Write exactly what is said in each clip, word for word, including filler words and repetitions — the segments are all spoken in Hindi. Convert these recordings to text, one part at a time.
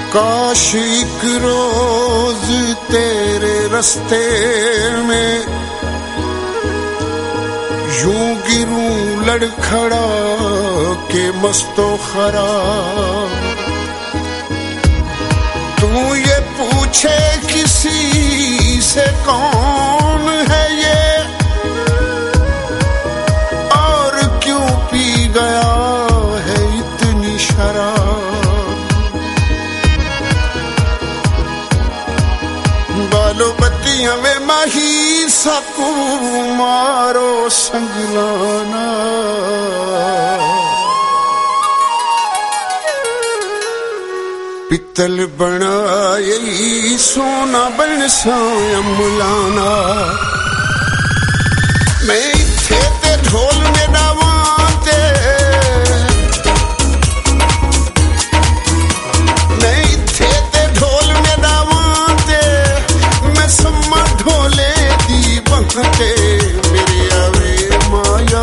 काश एक रोज तेरे रास्ते में यूं गिरूं लड़खड़ा के मस्तो खराब, तू ये पूछे किसी से कौन है ये और क्यों पी गया है इतनी शराब। बालो बत्तियां में माही सकू मारो संगलाना, पित्तल बनाए सोना बन साया मुलाना। मैं इत्थे ते ढोल में डावाते, मैं इत्थे ते ढोल में डावाते, मैं सम्मा ढोले दी बहते मेरे आवे माया,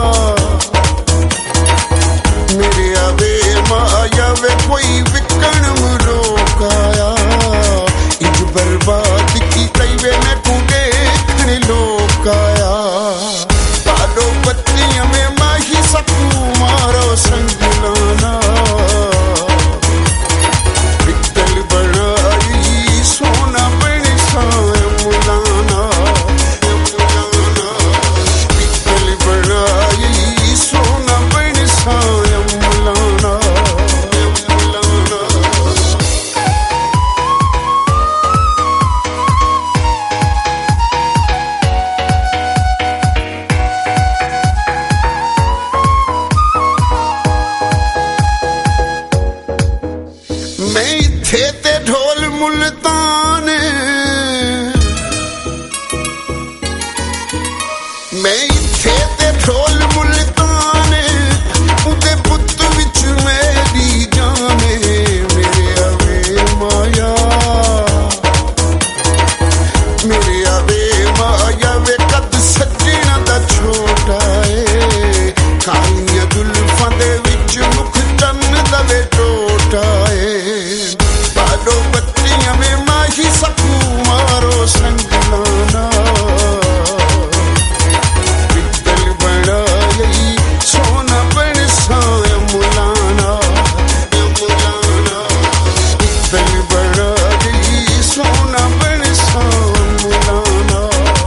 मेरे आवे माया वे कोई विकण रोकाया। इज बर्बाद की कई वे मैं तू देखने लोकाया। बालो बत्तियां में माही सकू मारो संगलाना, पित्तल बनाई सोना बन साया मुलाना, पित्तल बनाई सोना बन साया मुलाना। मैं इत्थे ते ढोल मुल्तान, मैं इत्थे ते ढोल मुल्तान, उदे पुत्त विच मेरी जाने मेरे आवे माया, मेरे आवे माया वे कद सजना दा छोटा है, कालियां जुल्फां दे विच मुख चन्न दा वे टोटा है। बालो बत्तियां में माही सकू मारो संगलाना, पित्तल बनाई सोना बन साया मुलाना, पित्तल बनाई सोना बन साया मुलाना।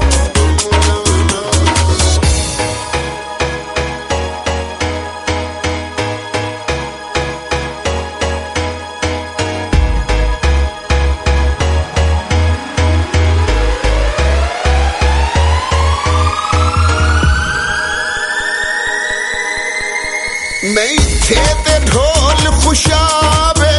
मैं इत्थे ते ढोल खुशाबे,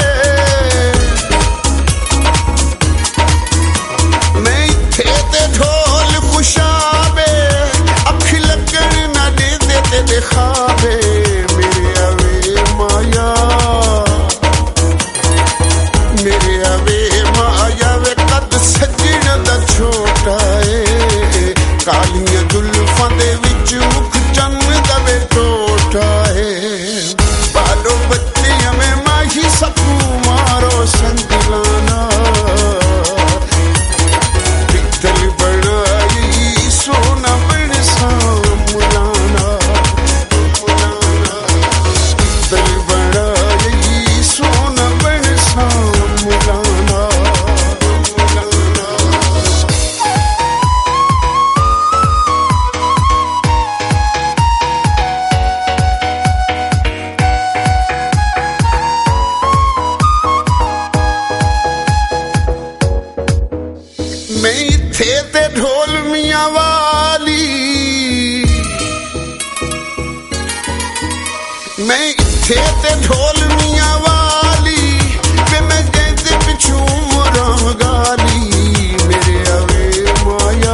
मैं इत्थे ते ढोल खुशाबे, अख लगन ना दे दे ते दिखावे मेरे आवे माया, मेरे आवे माया वे कद सजना दा छोटा है, कालियां जुल्फां दे विच मुख चन्न दा वे टोटा है। बालो बत्तियां में माही सकू मारो संगलाना, पित्तल बनाई सोना बन साया मुलाना, पित्तल बनाई सोना बन साया मुलाना। मैं इत्थे ते ढोल मियां वाली, मैं इत्थे ते ढोल मियां वाली, वे मैं कहते पिछू मरां गाली मेरे आवे माया,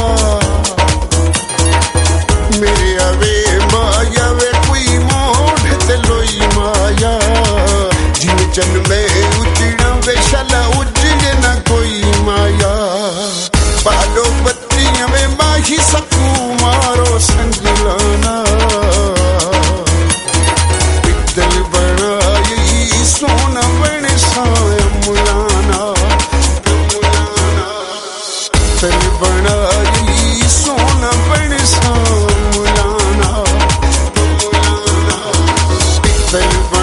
मेरे आवे माया वे कोई मोढ़ ते लोई माया, जिन चन में उजड़ा वे शला उजड़े ना कोई माया। बालो बत्तियां में माही सकू मारो संगलाना, पित्तल बनाई सोना बन साया सिर